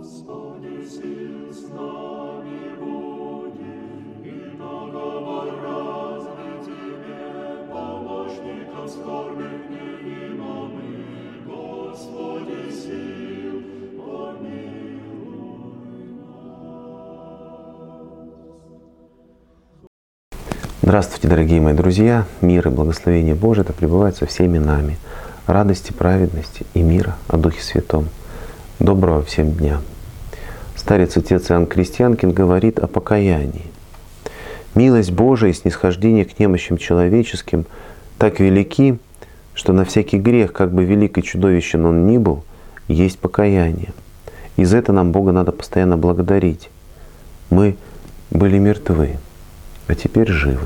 Здравствуйте, дорогие мои друзья! Мир и благословение Божие да пребывает со всеми нами. Радости, праведности и мира о Духе Святом. Доброго всем дня! Старец отец Иоанн Крестьянкин говорит о покаянии. Милость Божия и снисхождение к немощам человеческим так велики, что на всякий грех, как бы велик и чудовищен он ни был, есть покаяние. И за это нам Бога надо постоянно благодарить. Мы были мертвы, а теперь живы.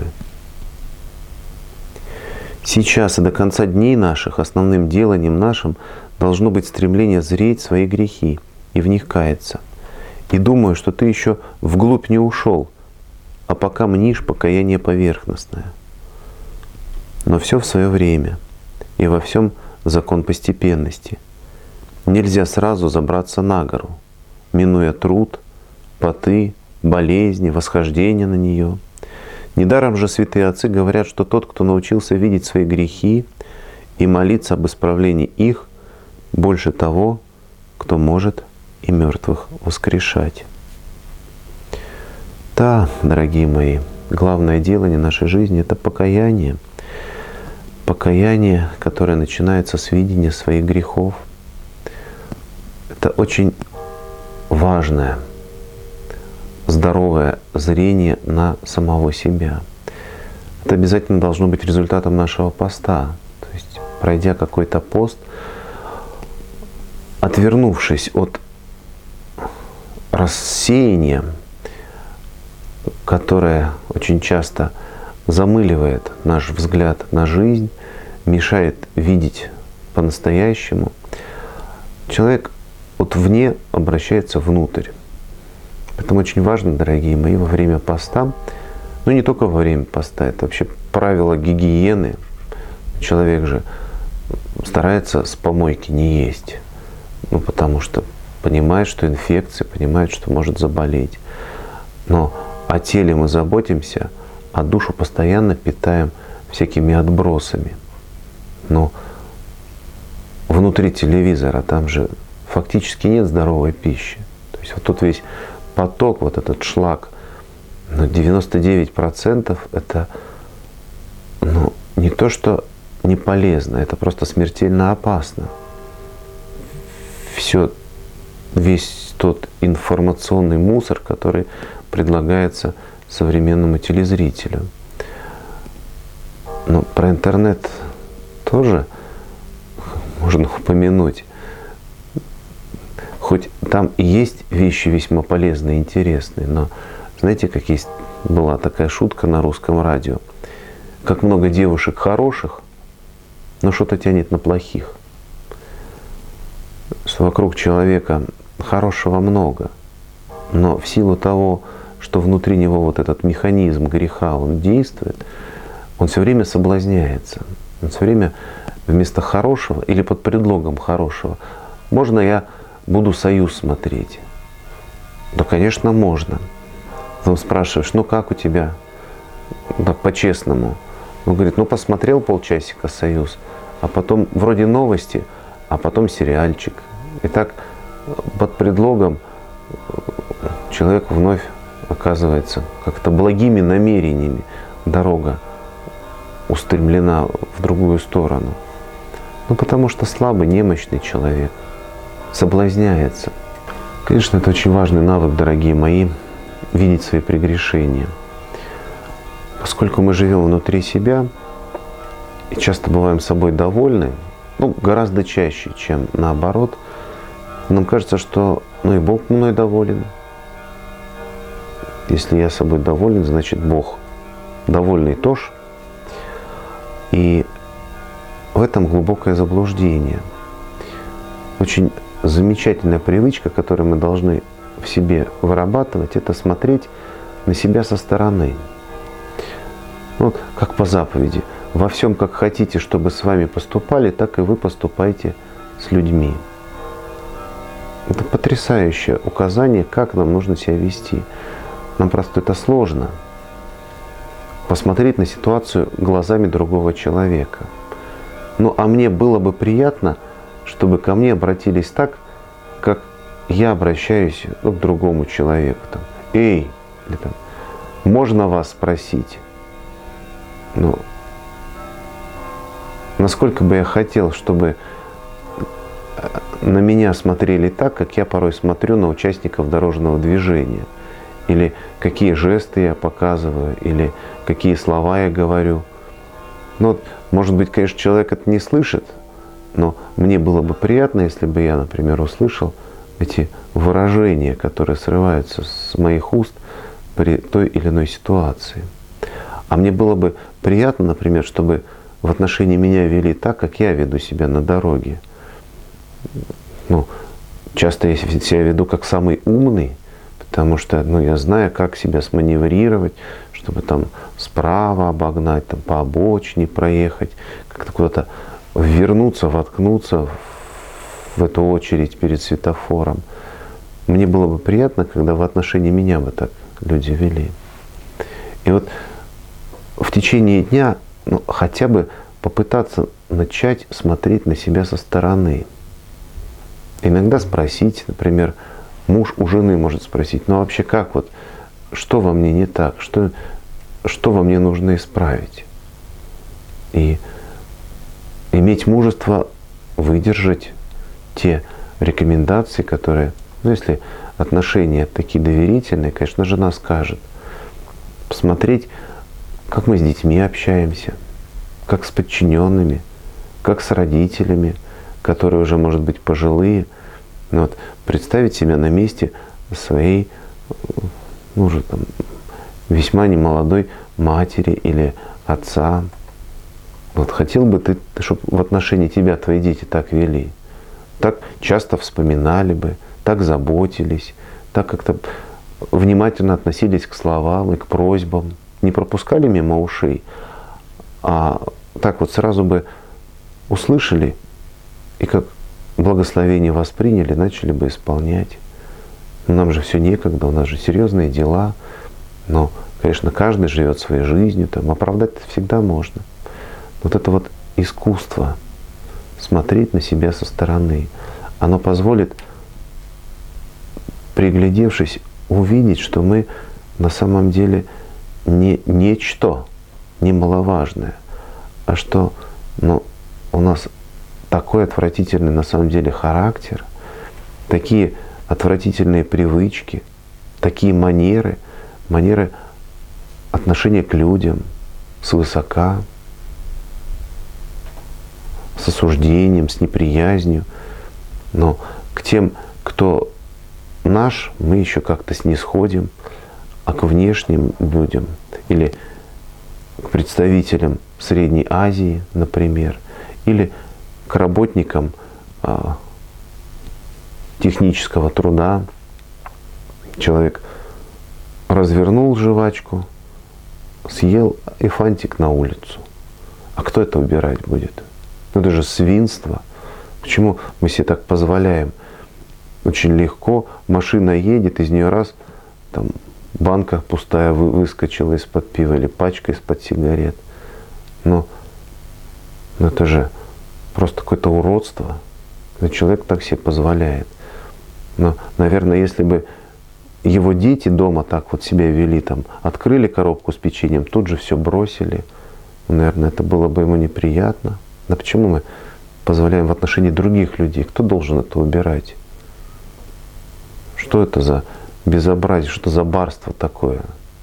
Сейчас и до конца дней наших основным деланием нашим должно быть стремление зреть свои грехи и в них каяться. И думаю, что ты еще вглубь не ушел, а пока мнишь покаяние поверхностное. Но все в свое время, и во всем закон постепенности. Нельзя сразу забраться на гору, минуя труд, поты, болезни, восхождение на нее. Недаром же святые отцы говорят, что тот, кто научился видеть свои грехи и молиться об исправлении их, больше того, кто может и мертвых воскрешать. Да, дорогие мои, главное делание нашей жизни — это покаяние. Покаяние, которое начинается с видения своих грехов. Это очень важное, здоровое зрение на самого себя. Это обязательно должно быть результатом нашего поста. То есть, пройдя какой-то пост, отвернувшись от рассеяния, которое очень часто замыливает наш взгляд на жизнь, мешает видеть по-настоящему, человек от вне обращается внутрь. Поэтому очень важно, дорогие мои, во время поста, ну не только во время поста, это вообще правило гигиены. Человек же старается с помойки не есть, ну потому что понимает, что инфекция, понимает, что может заболеть. Но о теле мы заботимся, а душу постоянно питаем всякими отбросами. Но внутри телевизора там же фактически нет здоровой пищи. То есть вот тут весь поток, вот этот шлак, но 99% это не то, что не полезно, это просто смертельно опасно. Весь тот информационный мусор, который предлагается современному телезрителю. Но про интернет тоже можно упомянуть. Хоть там и есть вещи весьма полезные и интересные, но знаете, была такая шутка на русском радио. Как много девушек хороших, но что-то тянет на плохих. Что вокруг человека хорошего много, но в силу того, что внутри него вот этот механизм греха, он действует, он все время соблазняется. Он все время вместо хорошего или под предлогом хорошего: можно я буду «Союз» смотреть? Да, конечно, можно. Потом спрашиваешь: ну как у тебя? Так по-честному. Он говорит: ну посмотрел полчасика «Союз», а потом вроде новости, а потом сериальчик. И так под предлогом человек вновь оказывается как-то благими намерениями. Дорога устремлена в другую сторону. Ну потому что слабый, немощный человек соблазняется. Конечно, это очень важный навык, дорогие мои, видеть свои прегрешения. Поскольку мы живем внутри себя и часто бываем собой довольны, гораздо чаще, чем наоборот, нам кажется, что и Бог мной доволен. Если я собой доволен, значит Бог довольный тоже. И в этом глубокое заблуждение. Очень замечательная привычка, которую мы должны в себе вырабатывать, это смотреть на себя со стороны. Вот как по заповеди: во всем, как хотите, чтобы с вами поступали, так и вы поступайте с людьми. Это потрясающее указание, как нам нужно себя вести. Нам просто это сложно. Посмотреть на ситуацию глазами другого человека. Ну, а мне было бы приятно, чтобы ко мне обратились так, как я обращаюсь к другому человеку. Там, эй, или там, можно вас спросить? Ну, насколько бы я хотел, чтобы на меня смотрели так, как я порой смотрю на участников дорожного движения. Или какие жесты я показываю, или какие слова я говорю. Ну, вот, может быть, конечно, человек это не слышит, но мне было бы приятно, если бы я, например, услышал эти выражения, которые срываются с моих уст при той или иной ситуации. А мне было бы приятно, например, чтобы в отношении меня вели так, как я веду себя на дороге. Ну, часто я себя веду как самый умный, потому что я знаю, как себя сманеврировать, чтобы там справа обогнать, там, по обочине проехать, как-то куда-то вернуться, воткнуться в эту очередь перед светофором. Мне было бы приятно, когда в отношении меня бы так люди вели. И вот в течение дня хотя бы попытаться начать смотреть на себя со стороны. Иногда спросить, например, муж у жены может спросить, ну вообще как вот, что во мне не так, что во мне нужно исправить? И иметь мужество выдержать те рекомендации, которые, если отношения такие доверительные, конечно, жена скажет. Посмотреть, как мы с детьми общаемся, как с подчиненными, как с родителями, которые уже, может быть, пожилые. Вот, представить себя на месте своей, уже там, весьма немолодой матери или отца. Вот хотел бы ты, чтобы в отношении тебя твои дети так вели, так часто вспоминали бы, так заботились, так как-то внимательно относились к словам и к просьбам, не пропускали мимо ушей, а так вот сразу бы услышали и как благословение восприняли, начали бы исполнять. Нам же все некогда, у нас же серьезные дела. Но, конечно, каждый живет своей жизнью, там, оправдать это всегда можно. Вот это вот искусство смотреть на себя со стороны, оно позволит, приглядевшись, увидеть, что мы на самом деле не нечто немаловажное, а что у нас такой отвратительный на самом деле характер, такие отвратительные привычки, такие манеры отношения к людям свысока, с осуждением, с неприязнью. Но к тем, кто наш, мы еще как-то снисходим, а к внешним людям или к представителям Средней Азии, например, или к работникам технического труда. Человек развернул жвачку, съел и фантик на улицу. А кто это убирать будет? Это же свинство. Почему мы себе так позволяем? Очень легко машина едет, из нее раз там банка пустая выскочила из-под пива или пачка из-под сигарет. Но это же просто какое-то уродство. Человек так себе позволяет. Но, наверное, если бы его дети дома так вот себя вели, там, открыли коробку с печеньем, тут же все бросили, наверное, это было бы ему неприятно. Но почему мы позволяем в отношении других людей? Кто должен это убирать? Что это за безобразие, что за барство такое?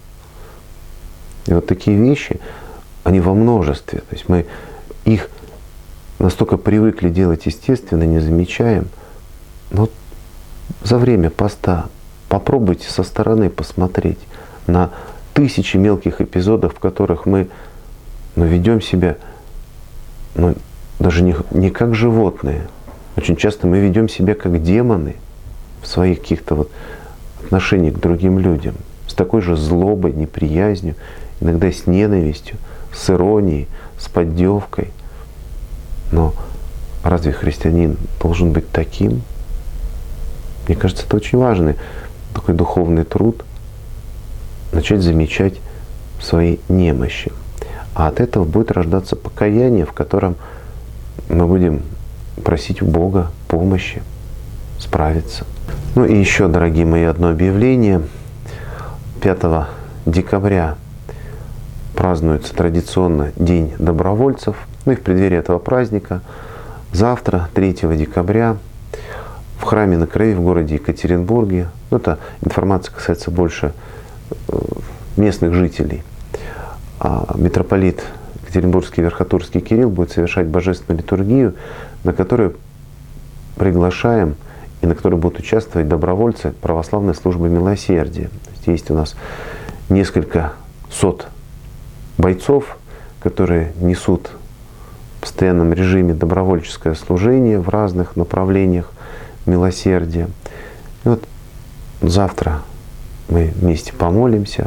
И вот такие вещи, они во множестве. То есть мы их настолько привыкли делать естественно, не замечаем. Но за время поста попробуйте со стороны посмотреть на тысячи мелких эпизодов, в которых мы ведем себя даже не как животные. Очень часто мы ведем себя как демоны в своих каких-то отношениях к другим людям. С такой же злобой, неприязнью, иногда с ненавистью, с иронией, с поддевкой. Но разве христианин должен быть таким? Мне кажется, это очень важный такой духовный труд, начать замечать свои немощи. А от этого будет рождаться покаяние, в котором мы будем просить у Бога помощи справиться. Ну и еще, дорогие мои, одно объявление. 5 декабря празднуется традиционно День добровольцев. Ну и в преддверии этого праздника завтра, 3 декабря, в храме на Крови в городе Екатеринбурге, ну, эта информация касается больше местных жителей, митрополит Екатеринбургский Верхотурский Кирилл будет совершать божественную литургию, на которую приглашаем и на которой будут участвовать добровольцы православной службы милосердия. Есть у нас несколько сот бойцов, которые несут в постоянном режиме добровольческое служение в разных направлениях милосердия. И вот завтра мы вместе помолимся,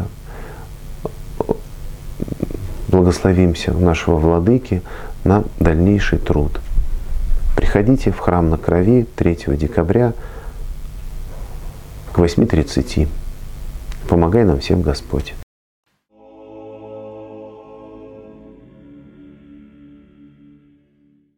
благословимся у нашего Владыки на дальнейший труд. Приходите в храм на Крови 3 декабря к 8:30. Помогай нам всем Господь.